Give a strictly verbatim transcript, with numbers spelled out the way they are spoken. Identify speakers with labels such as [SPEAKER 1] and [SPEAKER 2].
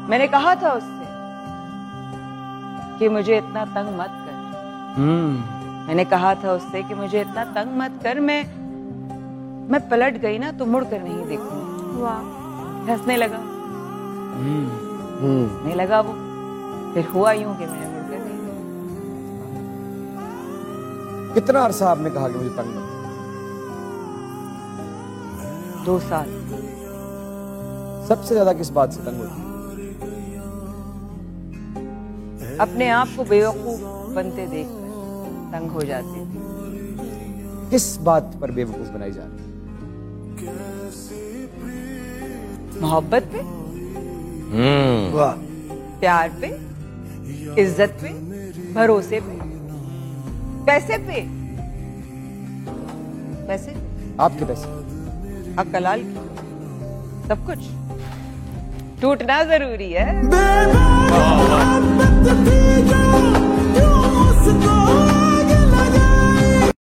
[SPEAKER 1] मैंने कहा था उससे कि मुझे इतना तंग मत कर।
[SPEAKER 2] हम्म
[SPEAKER 1] मैंने कहा था उससे कि मुझे इतना तंग मत कर। मैं मैं पलट गई ना तो मुड़ कर नहीं देखूंगी।
[SPEAKER 3] वाह।
[SPEAKER 1] हंसने लगा।
[SPEAKER 2] हम्म
[SPEAKER 1] हंसने लगा वो। फिर हुआ यूं कि मैंने मुड़ कर नहीं देखा।
[SPEAKER 2] कितना अरसा आपने कहा कि मुझे तंग मत?
[SPEAKER 1] दो साल।
[SPEAKER 2] सबसे ज्यादा किस बात से तंग होती?
[SPEAKER 1] अपने आप को बेवकूफ बनते देखकर तंग हो जाती थी।
[SPEAKER 2] किस बात पर बेवकूफ बनाई जा रही?
[SPEAKER 1] मोहब्बत पे,
[SPEAKER 2] हम्म वाह।
[SPEAKER 1] प्यार पे, इज्जत पे, भरोसे पे, पैसे पे। पैसे
[SPEAKER 2] आपके पैसे?
[SPEAKER 1] अकलाल की सब कुछ टूटना जरूरी है।